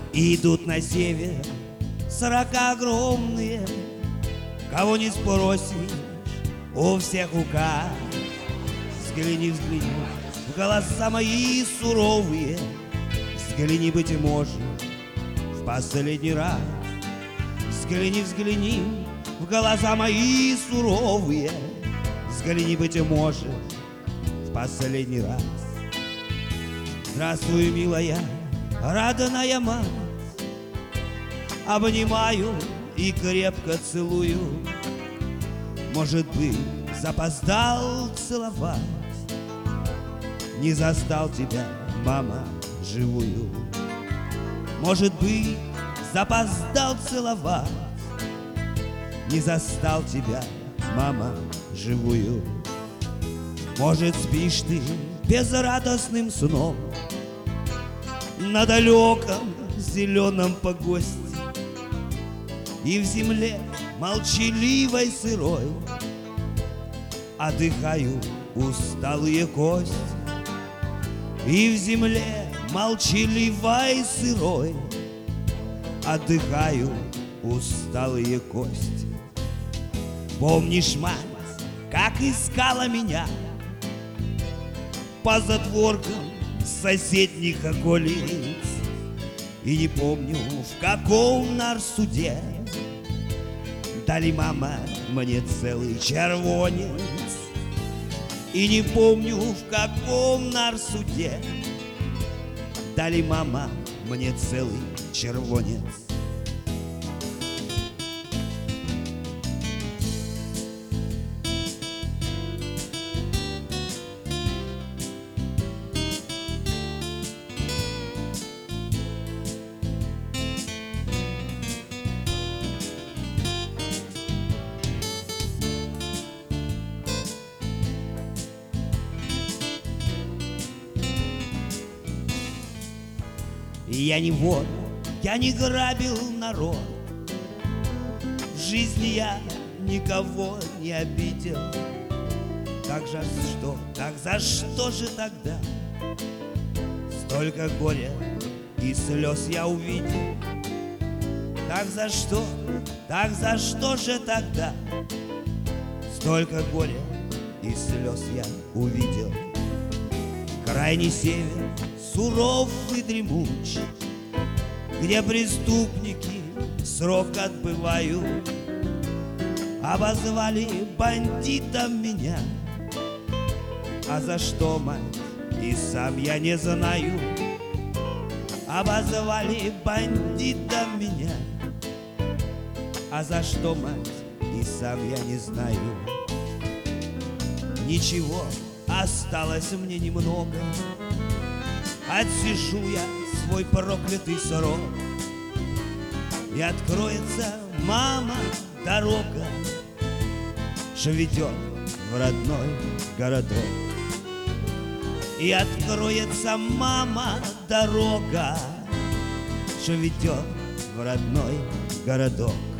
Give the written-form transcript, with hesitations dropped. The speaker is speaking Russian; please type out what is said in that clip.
И идут на север сорока огромные, кого не спросишь, у всех указ. Взгляни, взгляни в глаза мои суровые, взгляни, быть может, в последний раз. Взгляни, взгляни в глаза мои суровые, взгляни, быть может, в последний раз. Здравствуй, милая, родная мать, обнимаю и крепко целую. Может быть, запоздал целовать, не застал тебя, мама, живую. Может быть, запоздал целовать, не застал тебя, мама, живую. Может, спишь ты безрадостным сном на далеком зеленом погосте, и в земле молчаливой сырой отдыхают усталые кости. И в земле молчаливой сырой отдыхают усталые кости. Помнишь, мать, как искала меня по затворкам соседних околиц? И не помню, в каком нарсуде дали, мама, мне целый червонец. И не помню, в каком нарсуде дали, мама, мне целый червонец. Я не вор, я не грабил народ, в жизни я никого не обидел. Так за что же тогда столько горя и слез я увидел? Так за что же тогда столько горя и слез я увидел? Крайний север суров и дремуч, где преступники срок отбывают. Обозвали бандитом меня, а за что, мать, и сам я не знаю. Обозвали бандитом меня, а за что, мать, и сам я не знаю. Ничего, осталось мне немного, отсижу я свой проклятый срок, и откроется, мама, дорога, что ведет в родной городок. И откроется, мама, дорога, что ведет в родной городок.